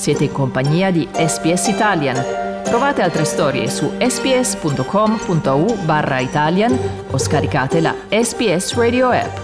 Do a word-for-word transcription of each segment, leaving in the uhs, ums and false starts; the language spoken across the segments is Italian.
Siete in compagnia di S B S Italian. Trovate altre storie su sbs.com.au barra Italian o scaricate la S B S Radio app.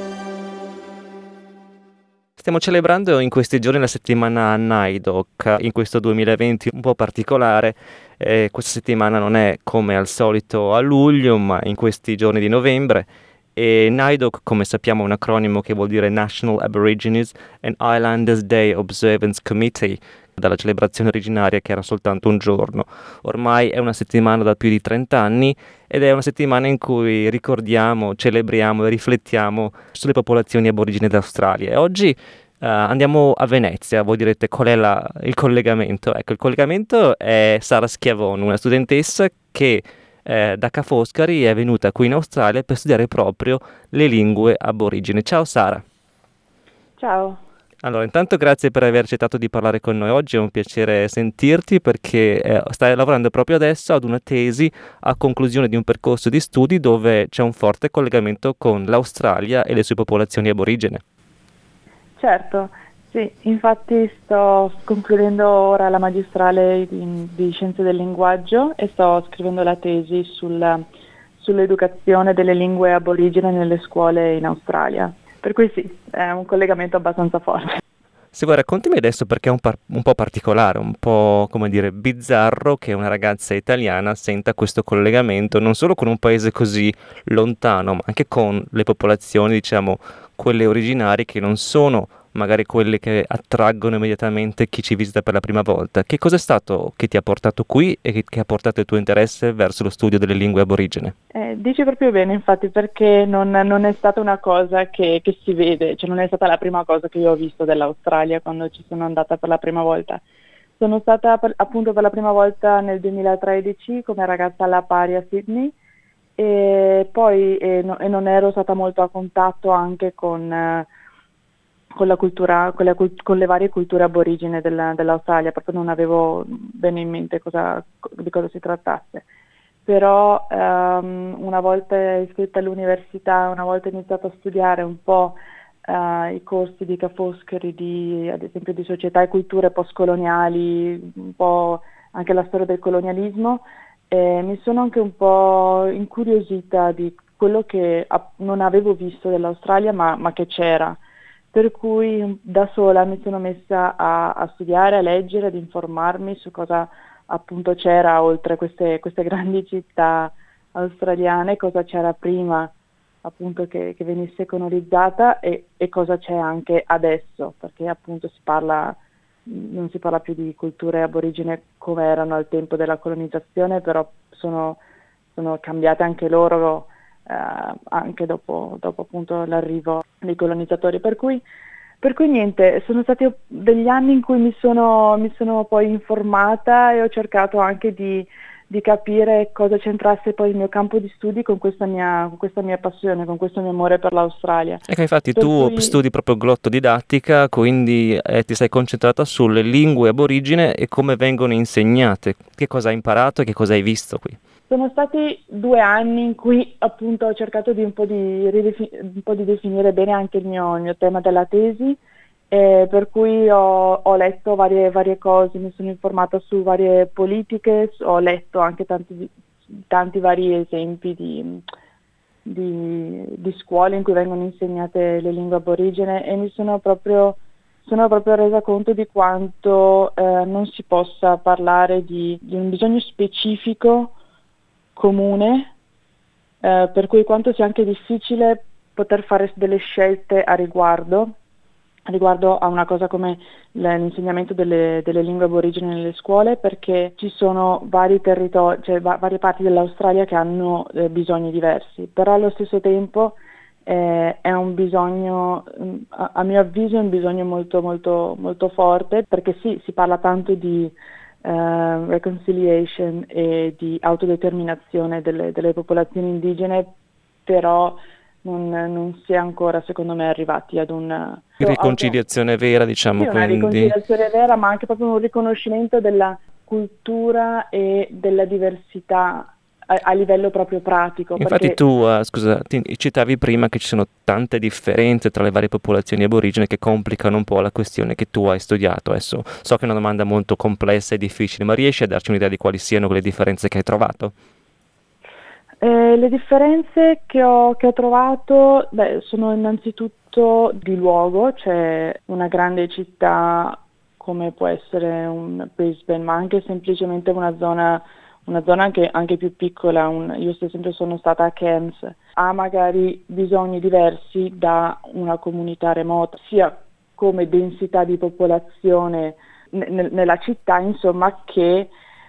Stiamo celebrando in questi giorni la settimana NAIDOC, in questo duemilaventi un po' particolare. Eh, questa settimana non è come al solito a luglio, ma in questi giorni di novembre. E NAIDOC, come sappiamo, è un acronimo che vuol dire National Aborigines and Islanders Day Observance Committee, dalla celebrazione originaria che era soltanto un giorno. Ormai è una settimana da più di trenta anni ed è una settimana in cui ricordiamo, celebriamo e riflettiamo sulle popolazioni aborigene d'Australia. E oggi uh, andiamo a Venezia. Voi direte qual è la, il collegamento? Ecco, il collegamento è Sara Schiavone, una studentessa che eh, da Ca' Foscari è venuta qui in Australia per studiare proprio le lingue aborigene. Ciao Sara. Ciao. Allora, intanto grazie per aver accettato di parlare con noi oggi, è un piacere sentirti perché eh, stai lavorando proprio adesso ad una tesi a conclusione di un percorso di studi dove c'è un forte collegamento con l'Australia e le sue popolazioni aborigene. Certo, sì, infatti sto concludendo ora la magistrale di, di Scienze del Linguaggio e sto scrivendo la tesi sulla, sull'educazione delle lingue aborigene nelle scuole in Australia. Per cui sì, è un collegamento abbastanza forte. Sì, guarda, raccontami adesso perché è un, par- un po' particolare, un po', come dire, bizzarro che una ragazza italiana senta questo collegamento non solo con un paese così lontano, ma anche con le popolazioni, diciamo, quelle originarie che non sono magari quelle che attraggono immediatamente chi ci visita per la prima volta. Che cosa è stato che ti ha portato qui e che, che ha portato il tuo interesse verso lo studio delle lingue aborigene? Eh, dici proprio bene, infatti, perché non, non è stata una cosa che, che si vede, cioè non è stata la prima cosa che io ho visto dell'Australia quando ci sono andata per la prima volta. Sono stata per, appunto per la prima volta nel duemilatredici come ragazza alla pari a Sydney e poi eh, no, e non ero stata molto a contatto anche con... Eh, con la cultura, con le, con le varie culture aborigene della, dell'Australia, proprio non avevo bene in mente cosa, di cosa si trattasse. Però um, una volta iscritta all'università, una volta iniziato a studiare un po' uh, i corsi di Ca' Foscari, di, ad esempio di società e culture postcoloniali, un po' anche la storia del colonialismo, eh, mi sono anche un po' incuriosita di quello che non avevo visto dell'Australia ma, ma che c'era. Per cui da sola mi sono messa a, a studiare, a leggere, ad informarmi su cosa appunto c'era oltre queste, queste grandi città australiane, cosa c'era prima appunto che, che venisse colonizzata e, e cosa c'è anche adesso, perché appunto si parla, non si parla più di culture aborigene come erano al tempo della colonizzazione, però sono, sono cambiate anche loro. Uh, anche dopo, dopo appunto l'arrivo dei colonizzatori, per cui, per cui niente, sono stati degli anni in cui mi sono, mi sono poi informata e ho cercato anche di, di capire cosa c'entrasse poi il mio campo di studi con questa mia, con questa mia passione, con questo mio amore per l'Australia. Ecco, infatti per tu cui... studi proprio glottodidattica, quindi eh, ti sei concentrata sulle lingue aborigene e come vengono insegnate, che cosa hai imparato e che cosa hai visto qui. Sono stati due anni in cui appunto ho cercato di un po' di, ridefi- un po' di definire bene anche il mio, il mio tema della tesi, eh, per cui ho, ho letto varie, varie cose, mi sono informata su varie politiche, ho letto anche tanti, tanti vari esempi di, di, di scuole in cui vengono insegnate le lingue aborigene e mi sono proprio, sono proprio resa conto di quanto eh, non si possa parlare di, di un bisogno specifico comune, eh, per cui quanto sia anche difficile poter fare delle scelte a riguardo, riguardo a una cosa come l'insegnamento delle, delle lingue aborigene nelle scuole, perché ci sono vari territori, cioè va- varie parti dell'Australia che hanno eh, bisogni diversi, però allo stesso tempo eh, è un bisogno, a, a mio avviso è un bisogno molto molto molto forte, perché sì, si parla tanto di Uh, reconciliation e di autodeterminazione delle, delle popolazioni indigene, però non, non si è ancora, secondo me, arrivati ad una riconciliazione auto... vera, diciamo, sì, una quindi. riconciliazione vera, ma anche proprio un riconoscimento della cultura e della diversità a, a livello proprio pratico. Infatti perché... tu, uh, scusa, ti citavi prima che ci sono tante differenze tra le varie popolazioni aborigene che complicano un po' la questione che tu hai studiato. Adesso so che è una domanda molto complessa e difficile, ma riesci a darci un'idea di quali siano quelle differenze che hai trovato? Eh, le differenze che ho, che ho trovato beh, sono innanzitutto di luogo, c'è una grande città come può essere un Brisbane, ma anche semplicemente una zona, una zona anche, anche più piccola. Un, io ad esempio sono stata a Cairns, ha magari bisogni diversi da una comunità remota, sia come densità di popolazione n- nella città, insomma, che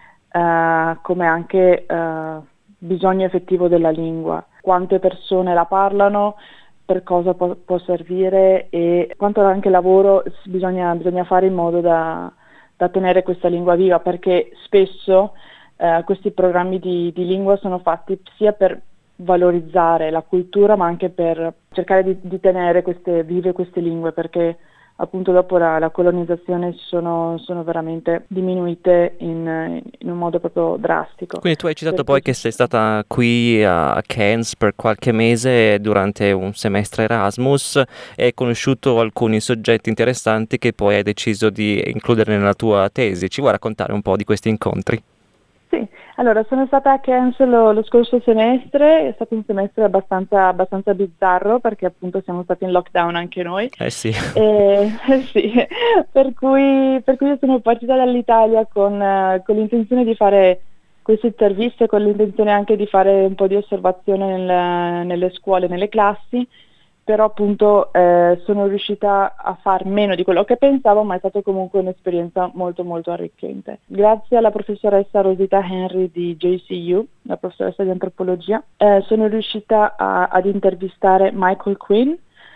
eh, come anche eh, bisogno effettivo della lingua, quante persone la parlano, per cosa può, può servire e quanto anche lavoro bisogna, bisogna fare in modo da, da tenere questa lingua viva, perché spesso eh, questi programmi di, di lingua sono fatti sia per valorizzare la cultura ma anche per cercare di, di tenere queste, vive queste lingue, perché appunto dopo la, la colonizzazione sono, sono veramente diminuite in, in un modo proprio drastico. Quindi tu hai citato Per poi cui- che sei stata qui a Cairns per qualche mese durante un semestre Erasmus e hai conosciuto alcuni soggetti interessanti che poi hai deciso di includere nella tua tesi. Ci vuoi raccontare un po' di questi incontri? Sì, allora sono stata a Cairns lo, lo scorso semestre, è stato un semestre abbastanza, abbastanza bizzarro perché appunto siamo stati in lockdown anche noi. Eh sì. E, sì, per cui, per cui io sono partita dall'Italia con, eh, con l'intenzione di fare queste interviste, con l'intenzione anche di fare un po' di osservazione nel- nelle scuole, nelle classi, però appunto eh, sono riuscita a far meno di quello che pensavo, ma è stata comunque un'esperienza molto molto arricchente. Grazie alla professoressa Rosita Henry di J C U, la professoressa di antropologia, eh, sono riuscita a- ad intervistare Michael Quinn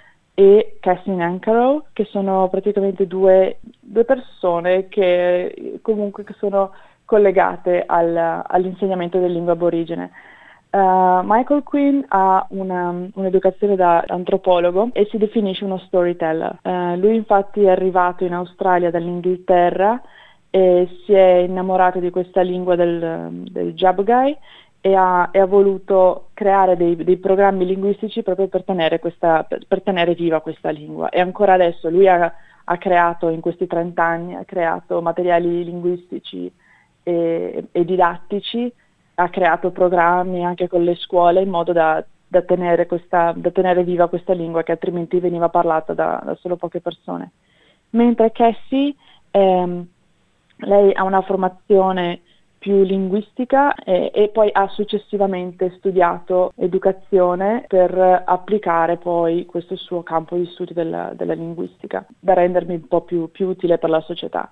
e Cassie Nancarrow, che sono praticamente due, due persone che comunque che sono collegate al- all'insegnamento della lingua aborigene. Uh, Michael Quinn ha una, un'educazione da antropologo e si definisce uno storyteller. Uh, lui infatti è arrivato in Australia dall'Inghilterra e si è innamorato di questa lingua del, del Jabgai e ha, e ha voluto creare dei, dei programmi linguistici proprio per tenere, questa, per, per tenere viva questa lingua. E ancora adesso lui ha, ha creato in questi trenta anni, ha creato materiali linguistici e, e didattici, ha creato programmi anche con le scuole in modo da, da, tenere, questa, da tenere viva questa lingua che altrimenti veniva parlata da, da solo poche persone. Mentre Cassie, ehm, lei ha una formazione più linguistica e, e poi ha successivamente studiato educazione per applicare poi questo suo campo di studio della, della linguistica, da rendermi un po' più, più utile per la società.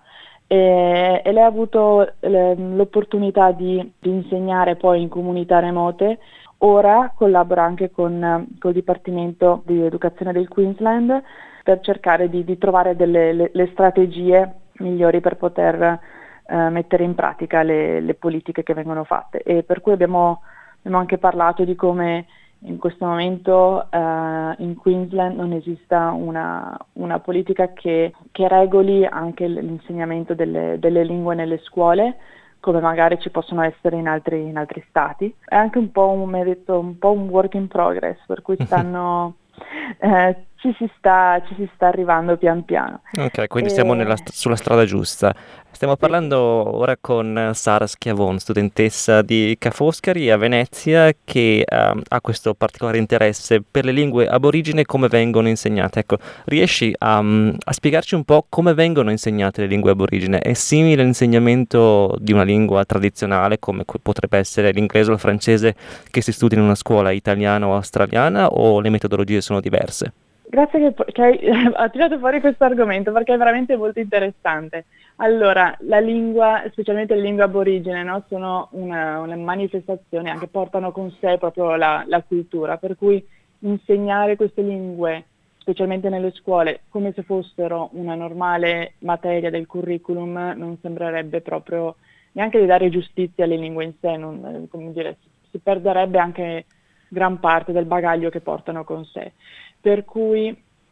E, e lei ha avuto le, l'opportunità di, di insegnare poi in comunità remote. Ora collabora anche con, con il Dipartimento di Educazione del Queensland per cercare di, di trovare delle le, le strategie migliori per poter eh, mettere in pratica le, le politiche che vengono fatte. E per cui abbiamo, abbiamo anche parlato di come in questo momento eh, in Queensland non esista una, una politica che, che regoli anche l'insegnamento delle, delle lingue nelle scuole, come magari ci possono essere in altri, in altri stati. È anche un po' un, mi ha detto, un po' un work in progress, per cui stanno, eh, ci, si sta, ci si sta arrivando pian piano. Ok, quindi E... siamo nella st- sulla strada giusta. Stiamo Sì. parlando ora con Sara Schiavon, studentessa di Ca' Foscari a Venezia, che ehm, ha questo particolare interesse per le lingue aborigine e come vengono insegnate. Ecco, riesci a, mm, a spiegarci un po' come vengono insegnate le lingue aborigine? È simile all'insegnamento di una lingua tradizionale, come que- potrebbe essere l'inglese o il francese che si studia in una scuola italiana o australiana, o le metodologie sono diverse? Grazie che, che hai, hai tirato fuori questo argomento perché è veramente molto interessante. Allora, la lingua, specialmente le lingue aborigene, no, sono una, una manifestazione, anche portano con sé proprio la, la cultura, per cui insegnare queste lingue, specialmente nelle scuole, come se fossero una normale materia del curriculum, non sembrerebbe proprio neanche di dare giustizia alle lingue in sé, non, come dire, si perderebbe anche gran parte del bagaglio che portano con sé. Per cui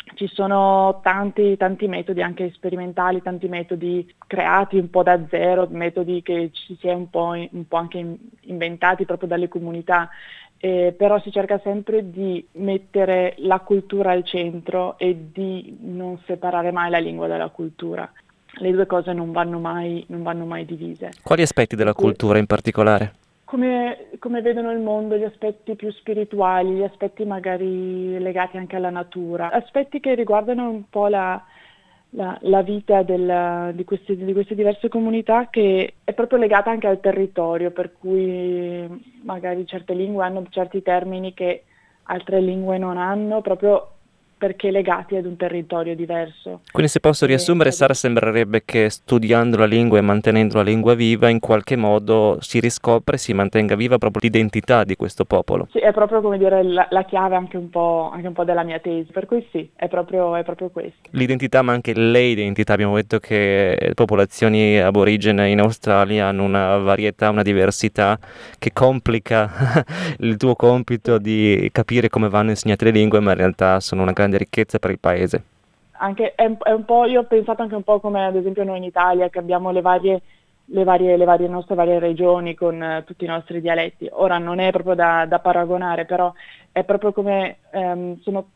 ci sono tanti, tanti metodi anche sperimentali, tanti metodi creati un po' da zero, metodi che ci si è un po', un po' anche inventati proprio dalle comunità, eh, però si cerca sempre di mettere la cultura al centro e di non separare mai la lingua dalla cultura. Le due cose non vanno mai, non vanno mai divise. Quali aspetti della Per cui, cultura in particolare? come, come vedono il mondo, gli aspetti più spirituali, gli aspetti magari legati anche alla natura, aspetti che riguardano un po' la, la, la vita del, di, queste, di queste diverse comunità, che è proprio legata anche al territorio, per cui magari certe lingue hanno certi termini che altre lingue non hanno, proprio perché legati ad un territorio diverso. Quindi se posso E, riassumere, Sara, sembrerebbe che studiando la lingua e mantenendo la lingua viva, in qualche modo si riscopre, si mantenga viva proprio l'identità di questo popolo. Sì, è proprio come dire la, la chiave anche un po', anche un po' della mia tesi, per cui sì, è proprio, è proprio questo. L'identità, ma anche le identità. Abbiamo detto che le popolazioni aborigene in Australia hanno una varietà, una diversità che complica il tuo compito di capire come vanno insegnate le lingue, ma in realtà sono una grande ricchezza per il paese. Anche, è, è un po', io ho pensato anche un po' come ad esempio noi in Italia, che abbiamo le varie, le varie, le varie nostre varie regioni con uh, tutti i nostri dialetti. Ora non è proprio da, da paragonare, però è proprio come um, sono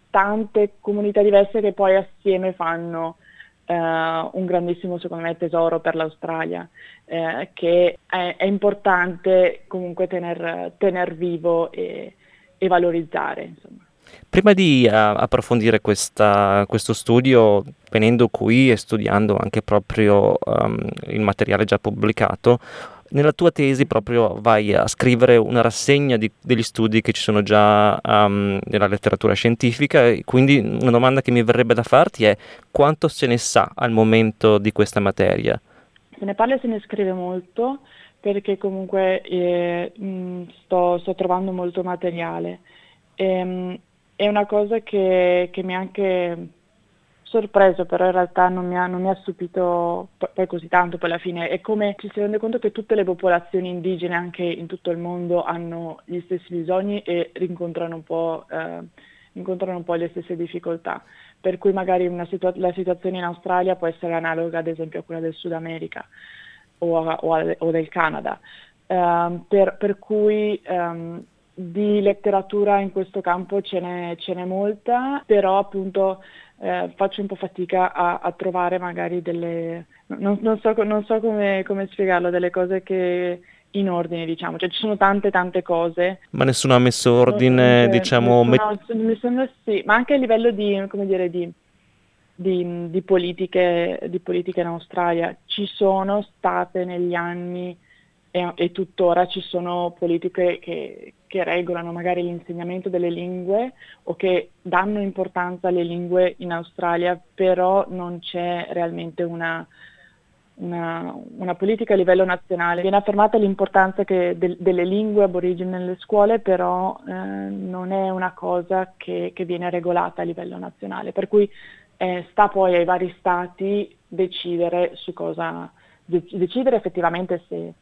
tante comunità diverse che poi assieme fanno uh, un grandissimo, secondo me, tesoro per l'Australia, uh, che è, è importante comunque tener, tener vivo e, e valorizzare, insomma. Prima di uh, approfondire questa, questo studio, venendo qui e studiando anche proprio um, il materiale già pubblicato, nella tua tesi proprio vai a scrivere una rassegna di, degli studi che ci sono già um, nella letteratura scientifica, e quindi una domanda che mi verrebbe da farti è: quanto se ne sa al momento di questa materia? Se ne parla e se ne scrive molto, perché comunque eh, mh, sto, sto trovando molto materiale. Ehm, è una cosa che, che mi ha anche sorpreso, però in realtà non mi ha, non mi ha stupito poi così tanto, poi alla fine è come ci si rende conto che tutte le popolazioni indigene anche in tutto il mondo hanno gli stessi bisogni e rincontrano un po', eh, incontrano un po' le stesse difficoltà, per cui magari una situa- la situazione in Australia può essere analoga ad esempio a quella del Sud America o, a, o, a, o del Canada, uh, per, per cui um, di letteratura in questo campo ce n'è, ce n'è molta, però appunto eh, faccio un po' fatica a, a trovare magari delle, non, non so, non so come, come spiegarlo, delle cose che in ordine, diciamo, cioè ci sono tante tante cose. Ma nessuno ha messo Non- non ordine, c'è- diciamo, met- nessuno- mi sembra sì, ma anche a livello di, come dire, di, di, di politiche, di politiche in Australia. Ci sono state negli anni e, e tuttora ci sono politiche che, che regolano magari l'insegnamento delle lingue o che danno importanza alle lingue in Australia, però non c'è realmente una, una, una politica a livello nazionale. Viene affermata l'importanza che del- delle lingue aborigene nelle scuole, però eh, non è una cosa che, che viene regolata a livello nazionale, per cui eh, sta poi ai vari stati decidere su cosa, de- decidere effettivamente se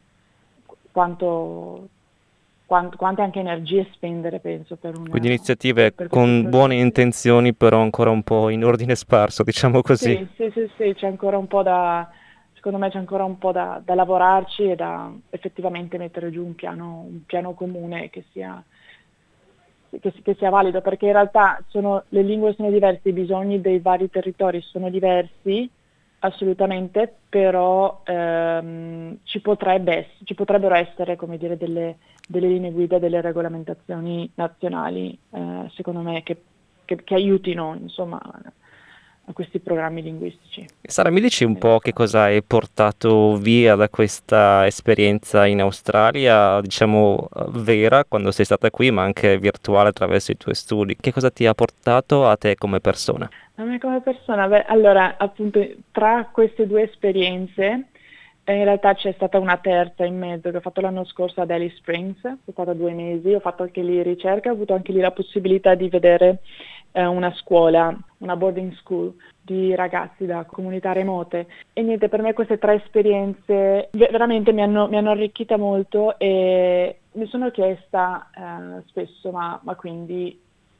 quanto, quant- quante anche energie spendere, penso, per, quindi una, iniziative per questi con buone progetti. intenzioni, però ancora un po' in ordine sparso, diciamo così. Sì, sì, sì, sì, c'è ancora un po' da, secondo me c'è ancora un po' da, da lavorarci e da effettivamente mettere giù un piano, un piano comune che sia, che, che sia valido, perché in realtà sono, le lingue sono diverse, i bisogni dei vari territori sono diversi, assolutamente, però ehm, ci, potrebbe ess- ci potrebbero essere, come dire, delle, delle linee guida, delle regolamentazioni nazionali, eh, secondo me, che, che- che aiutino, insomma, a questi programmi linguistici. Sara, mi dici un in po' che realtà. cosa hai portato via da questa esperienza in Australia, diciamo eh, vera, quando sei stata qui, ma anche virtuale attraverso i tuoi studi? Che cosa ti ha portato a te come persona? A me come persona, beh, allora, appunto, tra queste due esperienze, eh, in realtà c'è stata una terza in mezzo che ho fatto l'anno scorso ad Alice Springs, sono stata due mesi, ho fatto anche lì ricerca, ho avuto anche lì la possibilità di vedere eh, una scuola, una boarding school di ragazzi da comunità remote, e niente, per me queste tre esperienze ve- veramente mi hanno, mi hanno arricchita molto, e mi sono chiesta eh, spesso, ma, ma quindi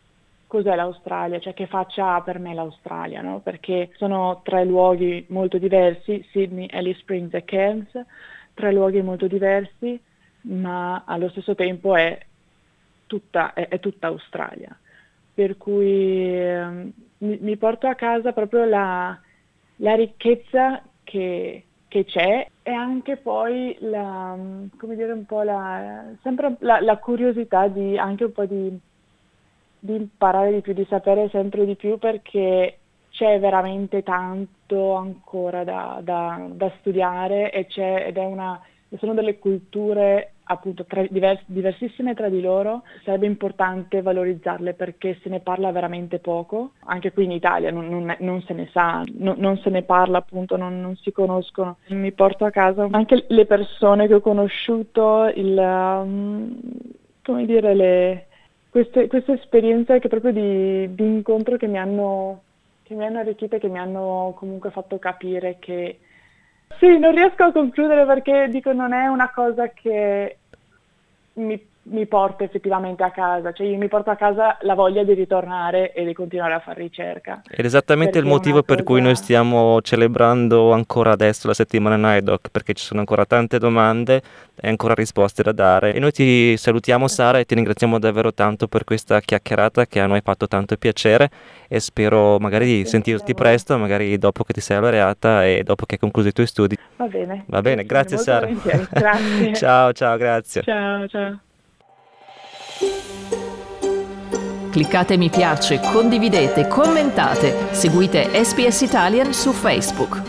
cos'è l'Australia, cioè che faccia ha per me l'Australia, no? Perché sono tre luoghi molto diversi, Sydney, Alice Springs e Cairns, tre luoghi molto diversi, ma allo stesso tempo è tutta, è, è tutta Australia. Per cui eh, mi, mi porto a casa proprio la, la ricchezza che, che c'è e anche poi la, come dire, un po' la, sempre la, la curiosità di anche un po' di, di imparare di più, di sapere sempre di più, perché c'è veramente tanto ancora da, da, da studiare e c'è ed è una, sono delle culture appunto tra, divers, diversissime tra di loro. Sarebbe importante valorizzarle perché se ne parla veramente poco, anche qui in Italia non, non, non se ne sa, non, non se ne parla appunto, non, non si conoscono. Mi porto a casa anche le persone che ho conosciuto, il, um, come dire, le, queste, queste esperienze che proprio di, di incontro che mi hanno, che mi hanno arricchito e che mi hanno comunque fatto capire che sì, non riesco a concludere perché dico non è una cosa che mi, mi porto effettivamente a casa, cioè io mi porto a casa la voglia di ritornare e di continuare a fare ricerca. Ed esattamente il Perché è motivo una per cui noi cosa- stiamo celebrando ancora adesso la settimana NAIDOC, perché ci sono ancora tante domande e ancora risposte da dare. E noi ti salutiamo Sara e ti ringraziamo davvero tanto per questa chiacchierata che a noi ha fatto tanto piacere e spero magari di Grazie sentirti a voi. presto, magari dopo che ti sei laureata e dopo che hai concluso i tuoi studi. Va bene. Va bene, grazie molto Sara. volentieri. Grazie. Ciao, ciao, grazie. Ciao, ciao. Cliccate mi piace, condividete, commentate, seguite S B S Italian su Facebook.